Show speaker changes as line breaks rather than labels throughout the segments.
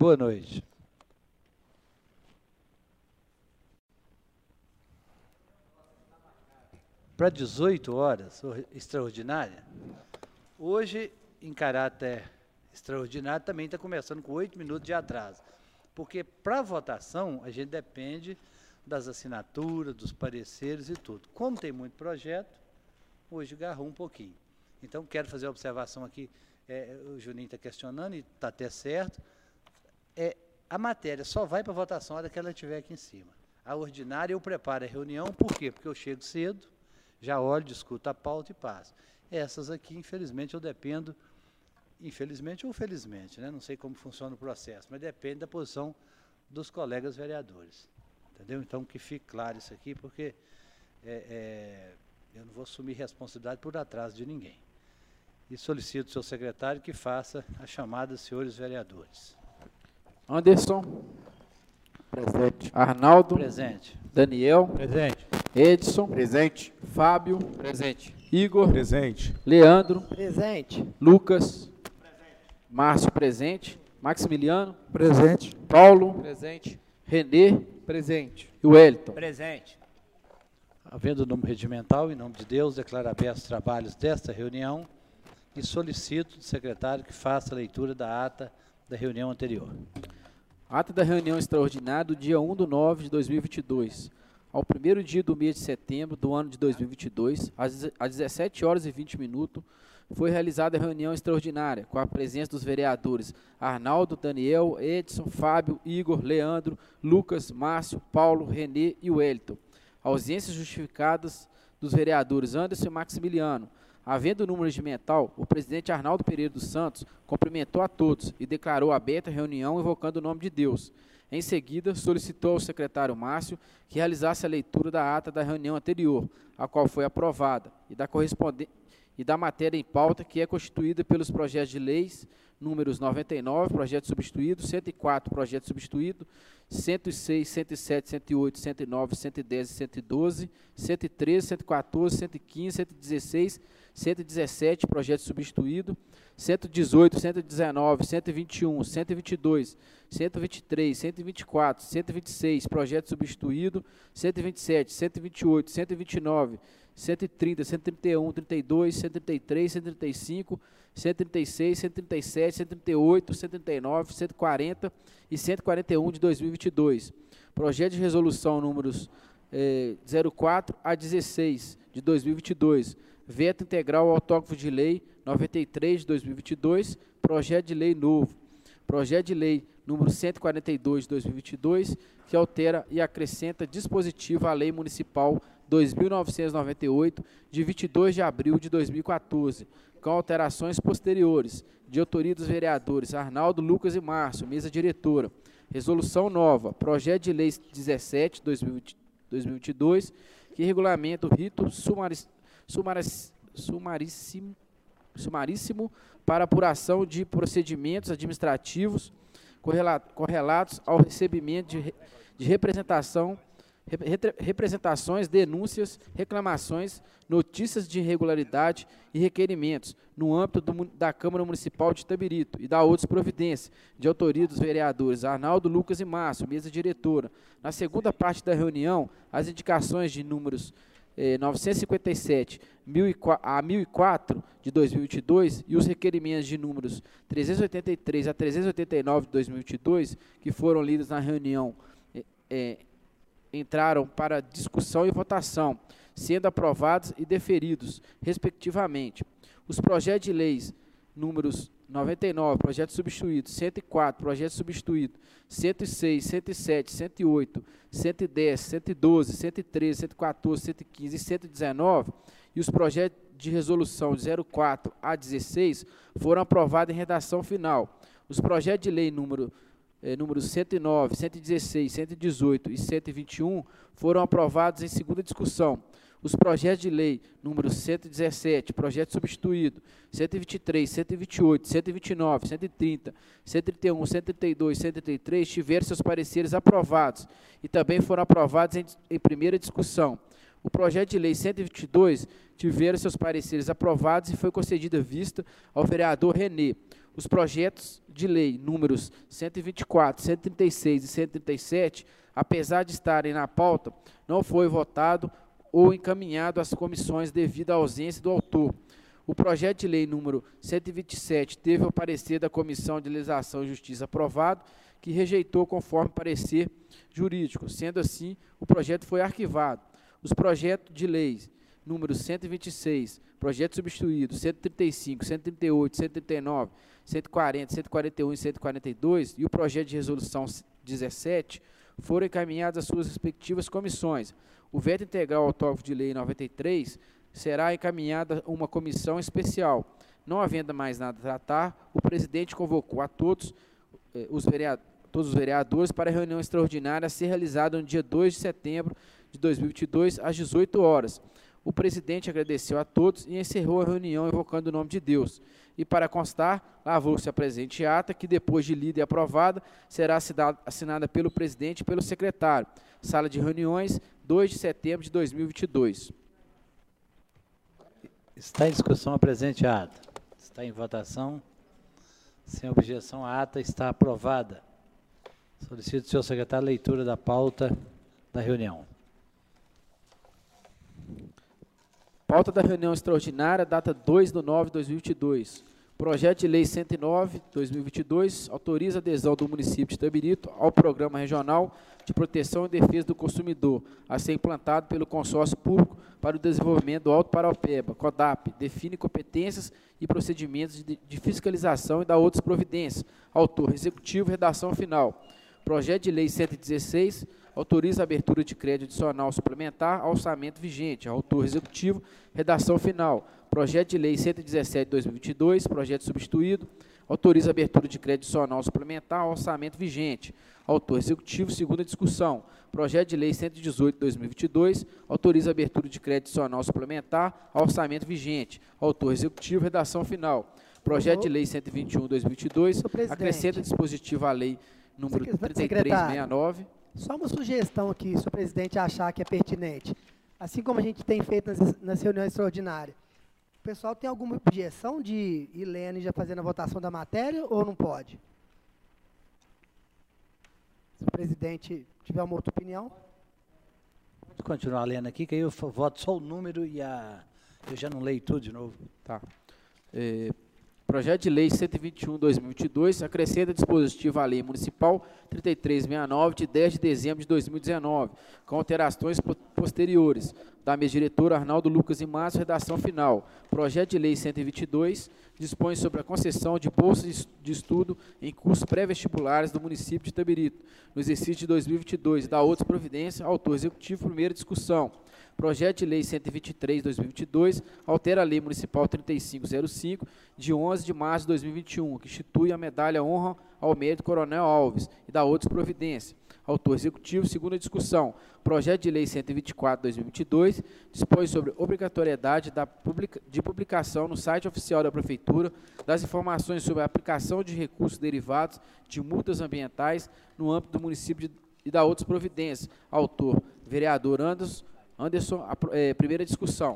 Boa noite. Para 18 horas, extraordinária. Hoje, em caráter extraordinário, também está começando com 8 minutos de atraso. Porque, para votação, a gente depende das assinaturas, dos pareceres e tudo. Como tem muito projeto, hoje agarrou um pouquinho. Então, quero fazer a observação aqui, o Juninho está questionando, e está até certo, a matéria só vai para votação a hora que ela estiver aqui em cima. A ordinária eu preparo a reunião, por quê? Porque eu chego cedo, já olho, discuto a pauta e passo. Essas aqui, infelizmente, eu dependo, infelizmente ou felizmente, né? Não sei como funciona o processo, mas depende da posição dos colegas vereadores. Entendeu? Então, que fique claro isso aqui, porque eu não vou assumir responsabilidade por atraso de ninguém. E solicito ao seu secretário que faça a chamada dos senhores vereadores.
Anderson.
Presente.
Arnaldo.
Presente.
Daniel.
Presente.
Edson.
Presente.
Fábio.
Presente.
Igor.
Presente.
Leandro.
Presente.
Lucas. Márcio, presente. Maximiliano.
Presente.
Paulo.
Presente.
Renê.
Presente.
E Wellington.
Presente.
Havendo o número regimental, em nome de Deus, declaro abertos os trabalhos desta reunião e solicito do secretário que faça a leitura da ata da reunião anterior.
Ata da reunião extraordinária do dia 1/9 de 2022. Ao primeiro dia do mês de setembro do ano de 2022, às 17h20, foi realizada a reunião extraordinária, com a presença dos vereadores Arnaldo, Daniel, Edson, Fábio, Igor, Leandro, Lucas, Márcio, Paulo, Renê e Wellington. Ausências justificadas dos vereadores Anderson e Maximiliano. Havendo o número regimental, o presidente Arnaldo Pereira dos Santos cumprimentou a todos e declarou aberta a reunião invocando o nome de Deus. Em seguida, solicitou ao secretário Márcio que realizasse a leitura da ata da reunião anterior, a qual foi aprovada, e da matéria em pauta, que é constituída pelos projetos de leis números 99, projeto substituído, 104, projeto substituído, 106, 107, 108, 109, 110 e 112, 113, 114, 115, 116, 117, projeto substituído, 118, 119, 121, 122, 123, 124, 126, projeto substituído, 127, 128, 129, 130, 131, 32, 133, 135, 136, 137, 138, 139, 140 e 141 de 2022. Projeto de resolução números 04 a 16 de 2022. Veto integral ao autógrafo de lei 93 de 2022. Projeto de lei novo. Projeto de lei número 142 de 2022, que altera e acrescenta dispositivo à lei municipal 2.998, de 22 de abril de 2014, com alterações posteriores, de autoria dos vereadores Arnaldo, Lucas e Márcio, mesa diretora. Resolução nova, projeto de lei 17 de 2022, que regulamenta o rito sumaríssimo para apuração de procedimentos administrativos correlatos ao recebimento de representações, denúncias, reclamações, notícias de irregularidade e requerimentos no âmbito da Câmara Municipal de Itabirito e da outras providências, de autoria dos vereadores Arnaldo, Lucas e Márcio, mesa diretora. Na segunda parte da reunião, as indicações de números 957 a 1004 de 2022 e os requerimentos de números 383 a 389 de 2022, que foram lidos na reunião, entraram para discussão e votação, sendo aprovados e deferidos, respectivamente. Os projetos de leis números 99, projeto substituído, 104, projeto substituído, 106, 107, 108, 110, 112, 113, 114, 115 e 119, e os projetos de resolução de 04 a 16 foram aprovados em redação final. Os projetos de lei números 109, 116, 118 e 121 foram aprovados em segunda discussão. Os projetos de lei número 117, projeto substituído, 123, 128, 129, 130, 131, 132, 133 tiveram seus pareceres aprovados e também foram aprovados em primeira discussão. O projeto de lei 122 tiveram seus pareceres aprovados e foi concedida vista ao vereador Renê. Os projetos de lei números 124, 136 e 137, apesar de estarem na pauta, não foi votado ou encaminhado às comissões devido à ausência do autor. O projeto de lei número 127 teve o parecer da Comissão de Legislação e Justiça aprovado, que rejeitou conforme parecer jurídico. Sendo assim, o projeto foi arquivado. Os projetos de lei números 126, projeto substituído, 135, 138, 139, 140, 141 e 142 e o projeto de resolução 17 foram encaminhados às suas respectivas comissões. O veto integral ao tópico de lei 93 será encaminhado a uma comissão especial. Não havendo mais nada a tratar, o presidente convocou a todos os vereadores para a reunião extraordinária a ser realizada no dia 2 de setembro de 2022, às 18 horas. O presidente agradeceu a todos e encerrou a reunião invocando o nome de Deus. E, para constar, lavou-se a presente ata, que depois de lida e aprovada, será assinada pelo presidente e pelo secretário. Sala de reuniões, 2 de setembro de 2022.
Está em discussão a presente ata. Está em votação. Sem objeção, a ata está aprovada. Solicito, senhor secretário, a leitura da pauta da reunião.
Pauta da reunião extraordinária, data 2 de 9 de 2022. Projeto de lei 109/2022 autoriza a adesão do município de Itabirito ao Programa Regional de Proteção e Defesa do Consumidor, a ser implantado pelo Consórcio Público para o Desenvolvimento do Alto Paraupeba, CODAP, define competências e procedimentos de fiscalização e dá outras providências. Autor, Executivo, redação final. Projeto de lei 116 autoriza a abertura de crédito adicional suplementar ao orçamento vigente. Autor, Executivo, redação final. Projeto de lei 117/2022, projeto substituído, autoriza a abertura de crédito adicional suplementar ao orçamento vigente. Autor, Executivo, segunda discussão. Projeto de lei 118/2022, autoriza a abertura de crédito adicional suplementar ao orçamento vigente. Autor, Executivo, redação final. Projeto de lei 121/2022, acrescenta dispositivo à lei número 3369.
Só uma sugestão aqui, se o presidente achar que é pertinente. Assim como a gente tem feito nas reuniões extraordinárias, o pessoal tem alguma objeção de ir lendo e já fazendo a votação da matéria ou não pode? Se o presidente tiver uma outra opinião.
Pode continuar lendo aqui, que aí eu voto só o número e eu já não leio tudo de novo.
Tá. Projeto de lei 121/2022 acrescenta dispositivo à lei municipal 3369 de 10 de dezembro de 2019, com alterações posteriores. Da mesa diretora Arnaldo Lucas e Márcio, redação final. Projeto de lei 122 dispõe sobre a concessão de bolsas de estudo em cursos pré-vestibulares do município de Itabirito, no exercício de 2022, e da outras providências. Autor, Executivo, primeira discussão. Projeto de lei 123/2022 altera a lei municipal 3505 de 11 de março de 2021, que institui a medalha honra ao mérito Coronel Alves e dá outras providências. Autor, Executivo, segunda discussão. Projeto de lei 124/2022 dispõe sobre obrigatoriedade de publicação no site oficial da Prefeitura das informações sobre a aplicação de recursos derivados de multas ambientais no âmbito do município e dá outras providências. Autor, vereador Anderson, primeira discussão.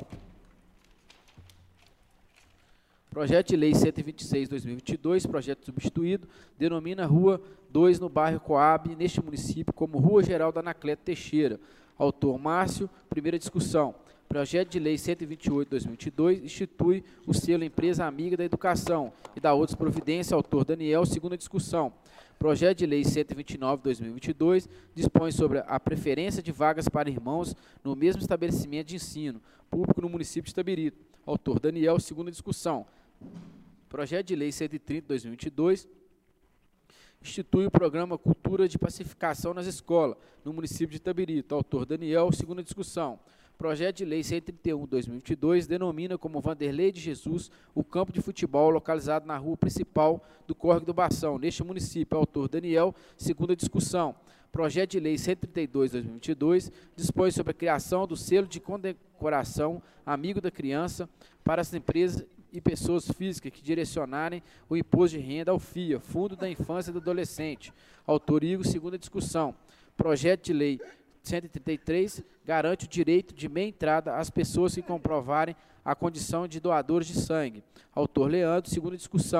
Projeto de lei 126/2022, projeto substituído, denomina Rua 2 no bairro Coab, neste município, como Rua Geraldo Anacleto Teixeira. Autor, Márcio, primeira discussão. Projeto de lei 128/2022 institui o selo Empresa Amiga da Educação e dá outras providências. Autor, Daniel, segunda discussão. Projeto de lei 129/2022 dispõe sobre a preferência de vagas para irmãos no mesmo estabelecimento de ensino público no município de Itabirito. Autor, Daniel, segunda discussão. Projeto de lei 130/2022 institui o programa Cultura de Pacificação nas Escolas no município de Itabirito. Autor, Daniel, segunda discussão. Projeto de lei 131/2022 denomina como Vanderlei de Jesus o campo de futebol localizado na rua principal do Córrego do Bação, neste município. Autor, Daniel, segunda discussão. Projeto de lei 132/2022 dispõe sobre a criação do selo de condecoração Amigo da Criança para as empresas e pessoas físicas que direcionarem o imposto de renda ao FIA, Fundo da Infância e do Adolescente. Autor, Igor, segunda discussão. Projeto de lei 133 garante o direito de meia entrada às pessoas que comprovarem a condição de doadores de sangue. Autor, Leandro, segunda discussão.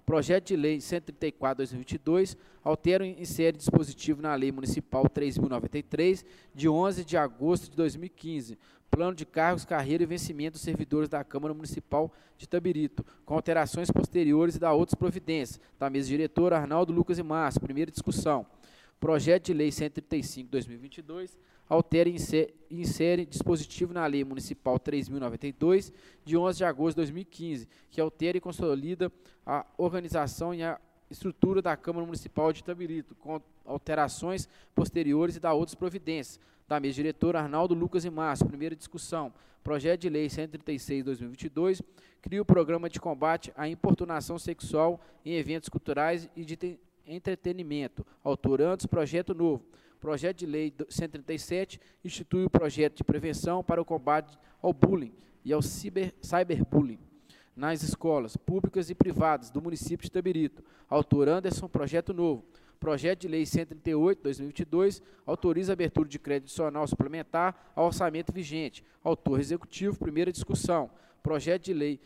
Projeto de Lei 134/2022 altera e insere dispositivo na Lei Municipal 3.093, de 11 de agosto de 2015, Plano de Cargos, Carreira e Vencimento dos Servidores da Câmara Municipal de Itabirito, com alterações posteriores e da outras providências. Da mesa diretora, Arnaldo, Lucas e Márcio. Primeira discussão. Projeto de Lei 135/2022 altera e insere dispositivo na Lei Municipal 3.092, de 11 de agosto de 2015, que altera e consolida a organização e a estrutura da Câmara Municipal de Itabirito, com alterações posteriores e da outras providências. Da mesa diretora, Arnaldo, Lucas e Márcio. Primeira discussão. Projeto de Lei 136/2022 cria o Programa de Combate à Importunação Sexual em Eventos Culturais e de Entretenimento. Autor antes, projeto novo. Projeto de Lei 137 institui o projeto de prevenção para o combate ao bullying e ao cyberbullying nas escolas públicas e privadas do município de Itabirito. Autor Anderson, projeto novo. Projeto de Lei 138/2022 autoriza a abertura de crédito adicional suplementar ao orçamento vigente. Autor Executivo, primeira discussão. Projeto de Lei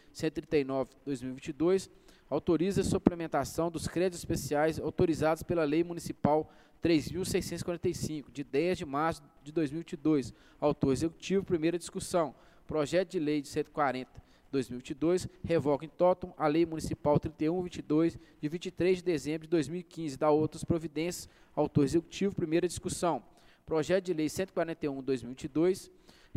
139/2022 autoriza a suplementação dos créditos especiais autorizados pela Lei Municipal 3.645, de 10 de março de 2022. Autor Executivo, primeira discussão. Projeto de Lei de 140/2022 revoga em totum a Lei Municipal 31/22, de 23 de dezembro de 2015, da outras providências. Autor Executivo, primeira discussão. Projeto de Lei 141/2022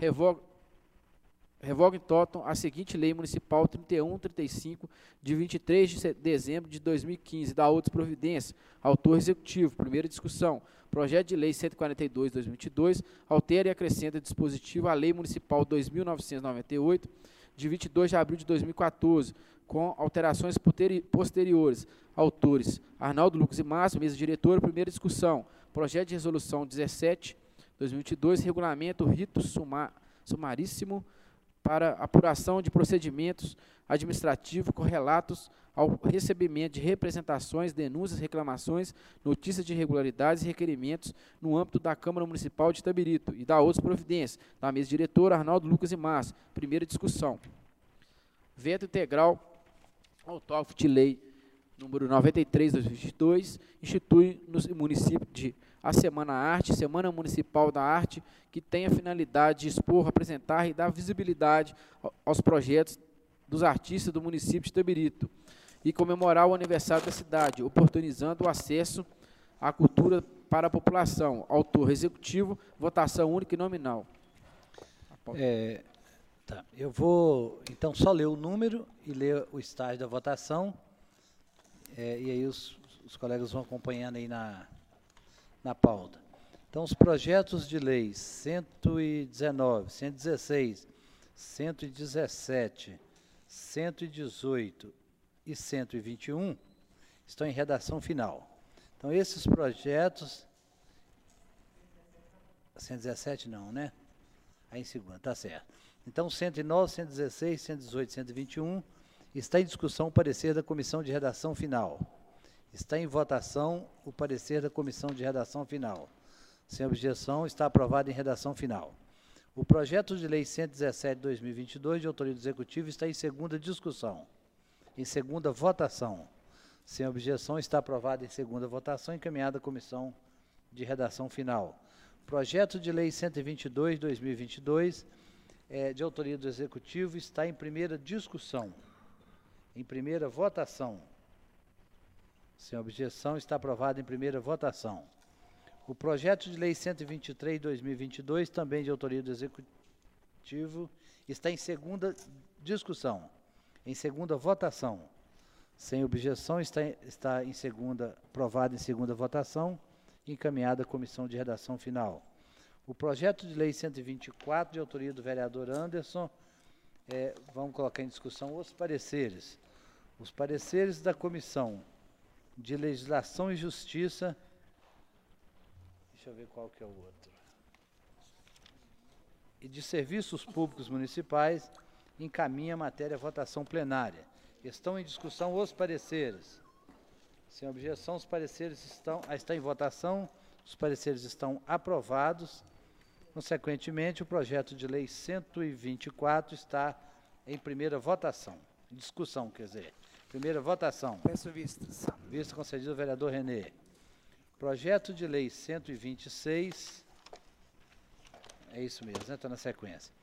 revoga em totum a seguinte Lei Municipal 31/35, de 23 de dezembro de 2015, da outras providências. Autor Executivo, primeira discussão. Projeto de Lei 142/2022 altera e acrescenta dispositivo à Lei Municipal 2.998, de 22 de abril de 2014, com alterações posteriores. Autores Arnaldo, Lucas e Márcio. Mesa diretora, primeira discussão. Projeto de Resolução 17/2022 regulamenta o rito sumaríssimo para apuração de procedimentos administrativos correlatos ao recebimento de representações, denúncias, reclamações, notícias de irregularidades e requerimentos no âmbito da Câmara Municipal de Itabirito e da outras providências. Da mesa diretora, Arnaldo, Lucas e Márcio. Primeira discussão. Veto integral ao autógrafo de lei número 93/2022 institui no município de a Semana Arte, Semana Municipal da Arte, que tem a finalidade de expor, apresentar e dar visibilidade aos projetos dos artistas do município de Itabirito e comemorar o aniversário da cidade, oportunizando o acesso à cultura para a população. Autor Executivo, votação única e nominal.
Tá. Eu vou, então, só ler o número e ler o estágio da votação, e aí os colegas vão acompanhando aí na pauta. Então, os projetos de lei 119, 116, 117, 118 e 121 estão em redação final. Então, esses projetos... 117 não, né? Aí em segunda, tá certo. Então, 109, 116, 118, 121 está em discussão o parecer da comissão de redação final. Está em votação o parecer da comissão de redação final. Sem objeção, está aprovado em redação final. O projeto de lei 117/2022, de autoria do Executivo, está em segunda discussão. Em segunda votação. Sem objeção, está aprovado em segunda votação, encaminhada à comissão de redação final. Projeto de lei 122/2022, de autoria do Executivo, está em primeira discussão. Em primeira votação. Sem objeção, está aprovado em primeira votação. O projeto de lei 123/2022, também de autoria do Executivo, está em segunda discussão. Em segunda votação. Sem objeção, está em segunda, aprovado em segunda votação, encaminhada à comissão de redação final. O projeto de lei 124, de autoria do vereador Anderson, vamos colocar em discussão os pareceres. Os pareceres da Comissão de Legislação e Justiça, deixa eu ver qual que é o outro, e de Serviços Públicos Municipais, encaminha a matéria à votação plenária. Estão em discussão os pareceres. Sem objeção, os pareceres estão em votação, os pareceres estão aprovados. Consequentemente, o projeto de lei 124 está em primeira votação, em discussão, quer dizer. Primeira votação.
Peço vistas.
Vista concedido ao vereador Renê. Projeto de lei 126. É isso mesmo, né? Está na sequência.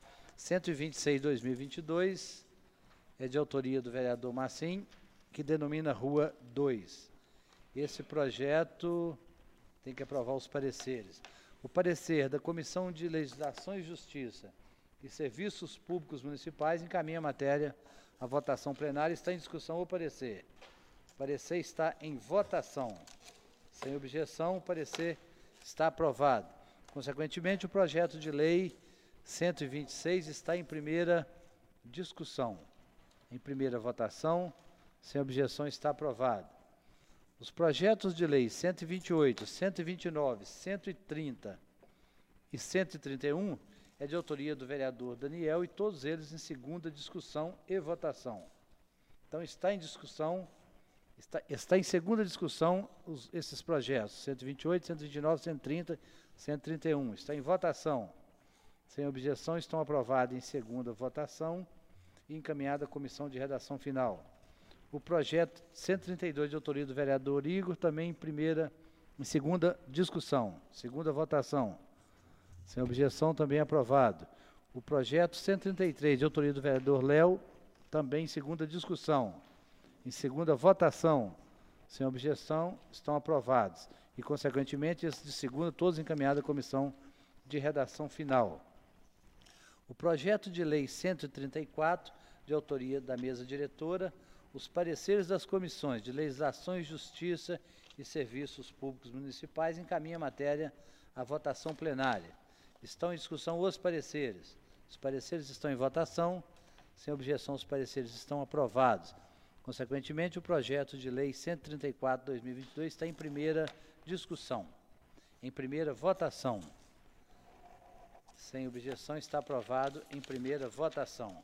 126/2022 é de autoria do vereador Marcim, que denomina Rua 2. Esse projeto tem que aprovar os pareceres. O parecer da Comissão de Legislação e Justiça e Serviços Públicos Municipais encaminha a matéria à votação plenária. Está em discussão o parecer. O parecer está em votação. Sem objeção, o parecer está aprovado. Consequentemente, o projeto de lei 126 está em primeira discussão. Em primeira votação, sem objeção, está aprovado. Os projetos de lei 128, 129, 130 e 131 é de autoria do vereador Daniel e todos eles em segunda discussão e votação. Então, está em discussão, está em segunda discussão esses projetos, 128, 129, 130, 131. Está em votação. Sem objeção, estão aprovados em segunda votação e encaminhada à comissão de redação final. O projeto 132 de autoria do vereador Igor, também em segunda discussão, segunda votação. Sem objeção, também aprovado. O projeto 133 de autoria do vereador Léo, também em segunda discussão, em segunda votação. Sem objeção, estão aprovados. E, consequentemente, esses de segunda, todos encaminhados à comissão de redação final. O projeto de lei 134, de autoria da mesa diretora, os pareceres das comissões de Legislação e Justiça e Serviços Públicos Municipais encaminha a matéria à votação plenária. Estão em discussão os pareceres. Os pareceres estão em votação. Sem objeção, os pareceres estão aprovados. Consequentemente, o projeto de lei 134/2022 está em primeira discussão. Em primeira votação. Sem objeção, está aprovado em primeira votação.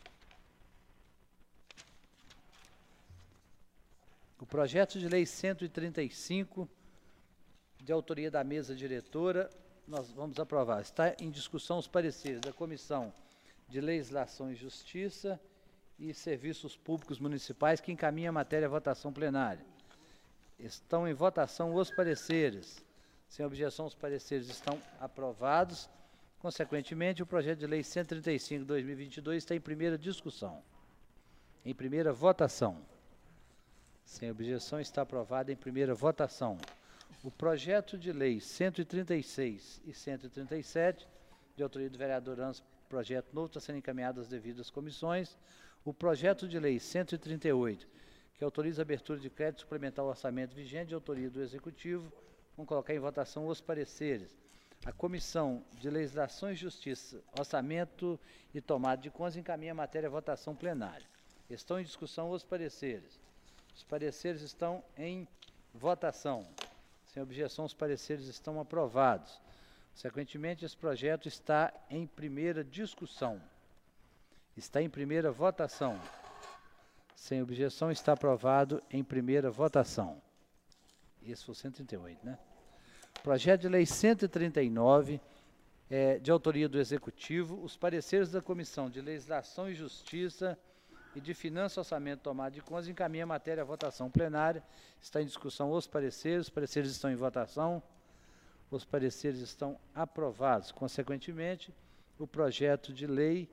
O projeto de lei 135, de autoria da mesa diretora, nós vamos aprovar. Está em discussão os pareceres da Comissão de Legislação e Justiça e Serviços Públicos Municipais, que encaminha a matéria à votação plenária. Estão em votação os pareceres. Sem objeção, os pareceres estão aprovados. Consequentemente, o projeto de lei 135/2022 está em primeira discussão. Em primeira votação. Sem objeção, está aprovado em primeira votação. O projeto de lei 136 e 137, de autoria do vereador Anso, projeto novo, está sendo encaminhado às devidas comissões. O projeto de lei 138, que autoriza a abertura de crédito suplementar ao orçamento vigente, de autoria do Executivo, vamos colocar em votação os pareceres. A Comissão de Legislação e Justiça, Orçamento e Tomada de Contas encaminha a matéria à votação plenária. Estão em discussão os pareceres. Os pareceres estão em votação. Sem objeção, os pareceres estão aprovados. Consequentemente, esse projeto está em primeira discussão. Está em primeira votação. Sem objeção, está aprovado em primeira votação. Esse foi o 138, né? Projeto de lei 139, de autoria do Executivo, os pareceres da Comissão de Legislação e Justiça e de Finanças, Orçamento e Tomada de Contas encaminha a matéria à votação plenária. Está em discussão os pareceres estão em votação, os pareceres estão aprovados. Consequentemente, o projeto de lei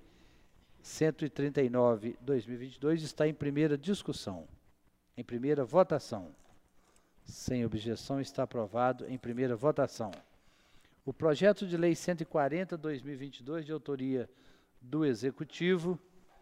139/2022 está em primeira discussão, em primeira votação. Sem objeção, está aprovado em primeira votação. O projeto de lei 140/2022, de autoria do Executivo,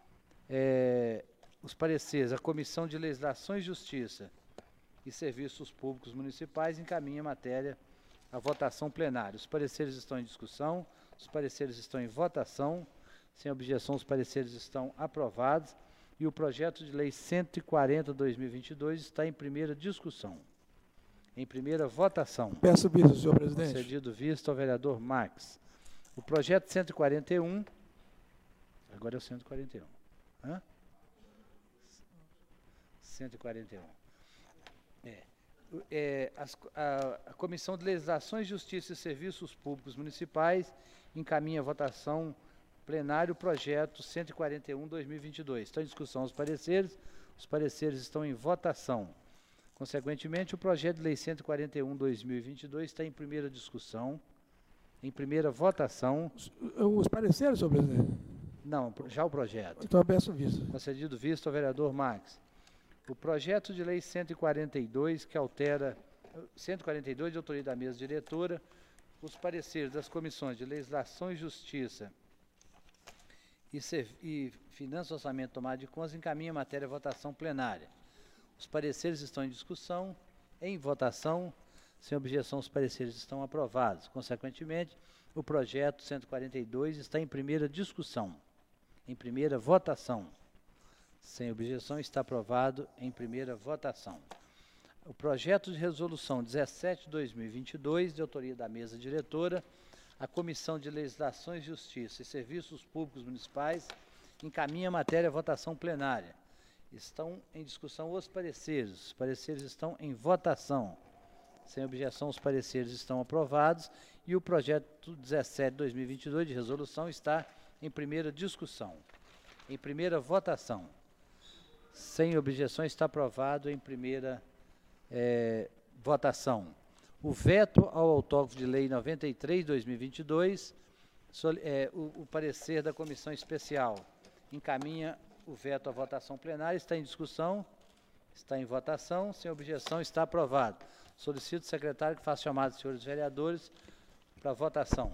os pareceres, a Comissão de Legislação e Justiça e Serviços Públicos Municipais encaminha a matéria à votação plenária. Os pareceres estão em discussão, os pareceres estão em votação. Sem objeção, os pareceres estão aprovados. E o projeto de lei 140/2022 está em primeira discussão. Em primeira votação.
Peço vista, senhor presidente.
Concedido vista ao vereador Max. O projeto 141, agora é o 141. 141. A Comissão de Legislação e Justiça e Serviços Públicos Municipais encaminha a votação plenária o projeto 141/2022. Estão em discussão os pareceres. Os pareceres estão em votação. Consequentemente, o projeto de lei 141/2022 está em primeira discussão, em primeira votação.
Os pareceres, senhor presidente.
Não, já o projeto.
Então, eu peço visto.
Concedido visto ao vereador Max. O projeto de lei 142, que altera, 142 de autoria da mesa diretora, os pareceres das comissões de Legislação e Justiça e Finanças e Orçamento Tomada de Contas encaminha a matéria à votação plenária. Os pareceres estão em discussão, em votação. Sem objeção, os pareceres estão aprovados. Consequentemente, o projeto 142 está em primeira discussão, em primeira votação. Sem objeção, está aprovado em primeira votação. O projeto de resolução 17/2022, de autoria da mesa diretora, a Comissão de Legislação e Justiça e Serviços Públicos Municipais encaminha a matéria à votação plenária. Estão em discussão os pareceres. Os pareceres estão em votação. Sem objeção, os pareceres estão aprovados e o projeto 17/2022 de resolução está em primeira discussão, em primeira votação. Sem objeções, está aprovado em primeira votação. O veto ao autógrafo de lei 93/2022, o parecer da comissão especial encaminha o veto à votação plenária, está em discussão, está em votação, sem objeção, está aprovado. Solicito o secretário que faça chamada dos senhores vereadores para votação.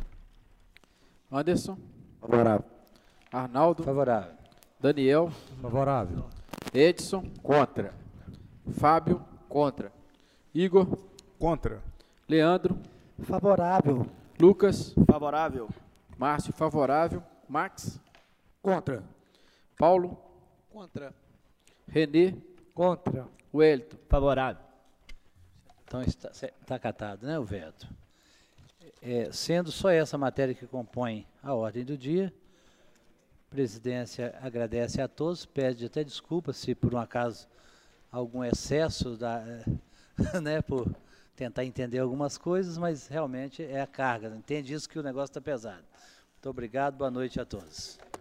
Anderson.
Favorável.
Arnaldo.
Favorável.
Daniel.
Favorável.
Edson.
Contra.
Fábio.
Contra.
Igor.
Contra.
Leandro.
Favorável.
Lucas.
Favorável.
Márcio, favorável. Max.
Contra.
Paulo.
Contra.
Renê.
Contra.
Wellington.
Favorável.
Então está acatado, né, o veto. Sendo só essa matéria que compõe a ordem do dia, a presidência agradece a todos, pede até desculpa se por um acaso algum excesso, né, por tentar entender algumas coisas, mas realmente é a carga, entende isso que o negócio está pesado. Muito obrigado, boa noite a todos.